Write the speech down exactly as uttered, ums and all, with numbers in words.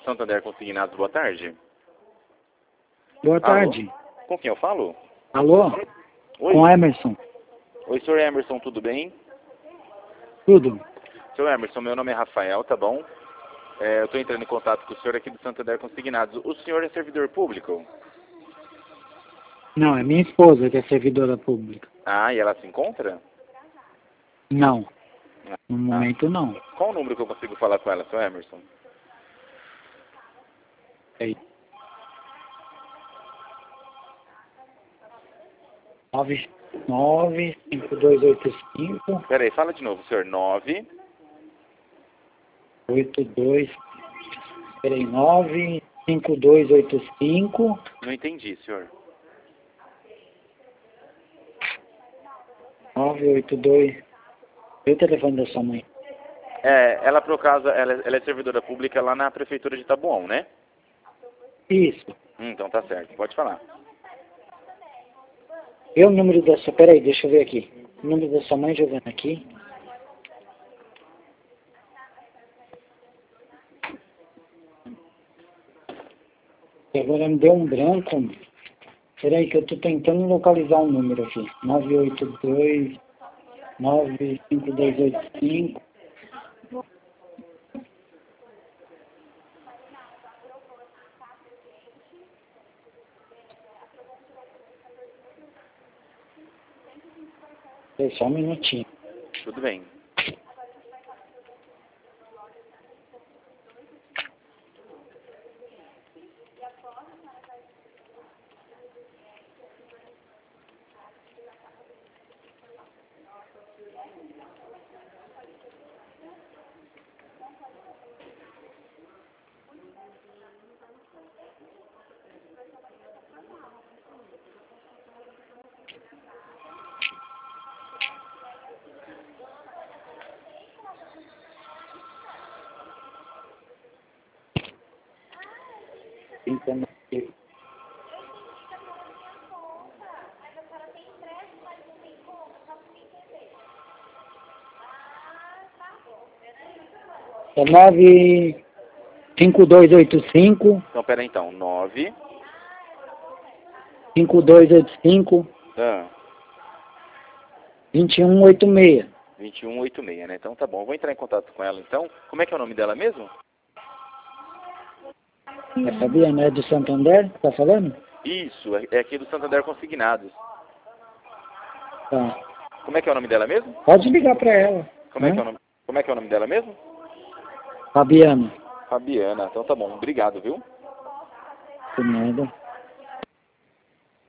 Santander Consignados, boa tarde. Boa tarde. Alô? Com quem eu falo? Alô? Oi. Com Emerson. Oi, senhor Emerson, tudo bem? Tudo. Senhor Emerson, meu nome é Rafael, tá bom? É, eu estou entrando em contato com o senhor aqui do Santander Consignados. O senhor é servidor público? Não, é minha esposa que é servidora pública. Ah, e ela se encontra? Não. No Ah. momento, não. Qual o número que eu consigo falar com ela, senhor Emerson? É nove nove cinco dois oito cinco Peraí, fala de novo, senhor. nove oito dois. Peraí, nove cinco dois oito cinco. Não entendi, senhor. nove oito dois. E o telefone da sua mãe? É, ela, por acaso, ela, ela é servidora pública lá na prefeitura de Taboão, né? Isso. Hum, então tá certo, pode falar. E o número da sua... Peraí, deixa eu ver aqui. O número da sua mãe, Giovana, aqui. E agora me deu um branco. Peraí que eu tô tentando localizar um número aqui. nove oito dois nove cinco dois oito cinco. Peraí, só um minutinho. Tudo bem. Tentando aqui. É nove cinco dois oito cinco. Então, pera aí, então. nove cinco dois oito cinco. Ah, vinte e um oitenta e seis. vinte e um oitenta e seis, né? Então tá bom. Eu vou entrar em contato com ela, então. Como é que é o nome dela mesmo? É Fabiana, é do Santander? Tá falando? Isso, é é aqui do Santander Consignados. Tá. Como é que é o nome dela mesmo? Pode ligar pra ela. Como é Né? que é o nome, como é que é o nome dela mesmo? Fabiana. Fabiana. Então tá bom. Obrigado, viu? De nada.